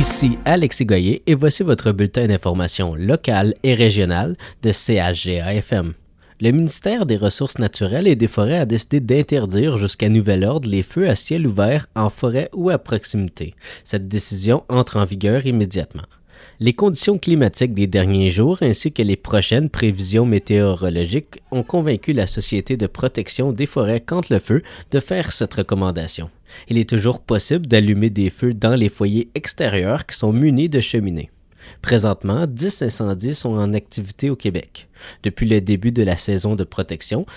Ici Alexis Goyer et voici votre bulletin d'information locale et régionale de CHGA-FM. Le ministère des Ressources naturelles et des Forêts a décidé d'interdire jusqu'à nouvel ordre les feux à ciel ouvert en forêt ou à proximité. Cette décision entre en vigueur immédiatement. Les conditions climatiques des derniers jours ainsi que les prochaines prévisions météorologiques ont convaincu la Société de protection des forêts contre le feu de faire cette recommandation. Il est toujours possible d'allumer des feux dans les foyers extérieurs qui sont munis de cheminées. Présentement, 10 incendies sont en activité au Québec. Depuis le début de la saison de protection,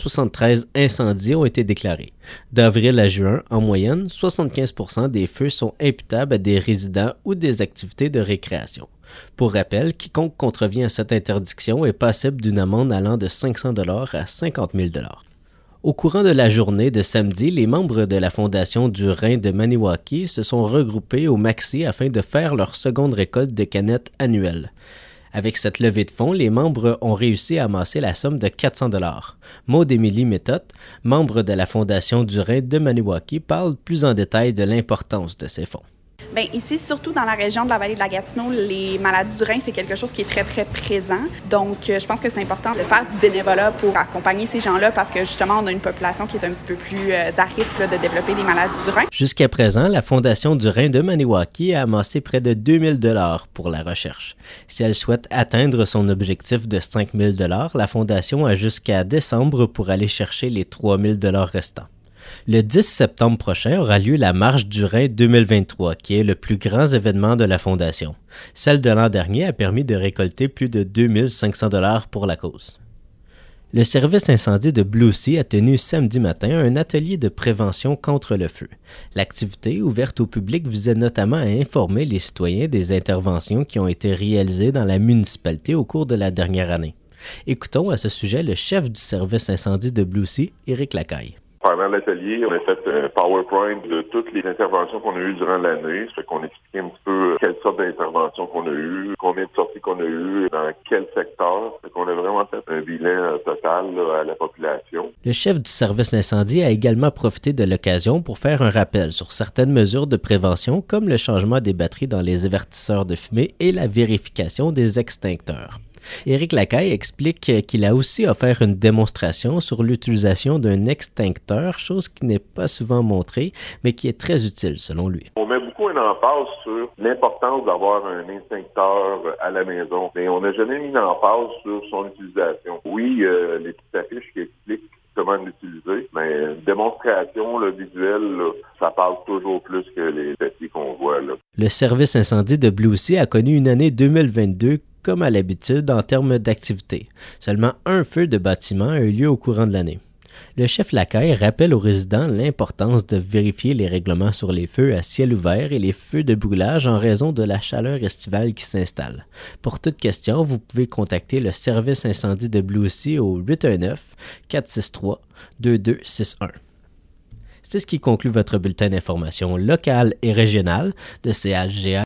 173 incendies ont été déclarés. D'avril à juin, en moyenne, 75% des feux sont imputables à des résidents ou des activités de récréation. Pour rappel, quiconque contrevient à cette interdiction est passible d'une amende allant de 500 $ à 50 000 $. Au courant de la journée de samedi, les membres de la Fondation du Rhin de Maniwaki se sont regroupés au Maxi afin de faire leur seconde récolte de canettes annuelle. Avec cette levée de fonds, les membres ont réussi à amasser la somme de 400 $. Maud Émilie Méthode, membre de la Fondation du Rhin de Maniwaki, parle plus en détail de l'importance de ces fonds. Bien, ici, surtout dans la région de la vallée de la Gatineau, les maladies du rein, c'est quelque chose qui est très, très présent. Donc, je pense que c'est important de faire du bénévolat pour accompagner ces gens-là parce que, justement, on a une population qui est un petit peu plus à risque de développer des maladies du rein. Jusqu'à présent, la Fondation du Rhin de Maniwaki a amassé près de 2 000 $ pour la recherche. Si elle souhaite atteindre son objectif de 5 000 $, la Fondation a jusqu'à décembre pour aller chercher les 3 000 $ restants. Le 10 septembre prochain aura lieu la Marche du Rhin 2023, qui est le plus grand événement de la Fondation. Celle de l'an dernier a permis de récolter plus de 2 500 $ pour la cause. Le service incendie de Blue Sea a tenu samedi matin un atelier de prévention contre le feu. L'activité, ouverte au public, visait notamment à informer les citoyens des interventions qui ont été réalisées dans la municipalité au cours de la dernière année. Écoutons à ce sujet le chef du service incendie de Blue Sea, Éric Lacaille. Pendant l'atelier, on a fait un PowerPoint de toutes les interventions qu'on a eues durant l'année. Ça fait qu'on expliquait un petit peu quelle sorte d'interventions qu'on a eues, combien de sorties qu'on a eues, dans quel secteur. Ça fait qu'on a vraiment fait un bilan total là, à la population. Le chef du service incendie a également profité de l'occasion pour faire un rappel sur certaines mesures de prévention comme le changement des batteries dans les avertisseurs de fumée et la vérification des extincteurs. Éric Lacaille explique qu'il a aussi offert une démonstration sur l'utilisation d'un extincteur, chose qui n'est pas souvent montrée, mais qui est très utile selon lui. On met beaucoup une emphase sur l'importance d'avoir un extincteur à la maison, mais on n'a jamais mis l'emphase sur son utilisation. Oui, les petites affiches qui expliquent comment l'utiliser, mais une démonstration là, visuelle, là, ça parle toujours plus que les papiers qu'on voit. Là. Le service incendie de Blue Sea a connu une année 2022 comme à l'habitude en termes d'activité. Seulement un feu de bâtiment a eu lieu au courant de l'année. Le chef Lacaille rappelle aux résidents l'importance de vérifier les règlements sur les feux à ciel ouvert et les feux de brûlage en raison de la chaleur estivale qui s'installe. Pour toute question, vous pouvez contacter le service incendie de Blue Sea au 819-463-2261. C'est ce qui conclut votre bulletin d'information locale et régionale de CHGA.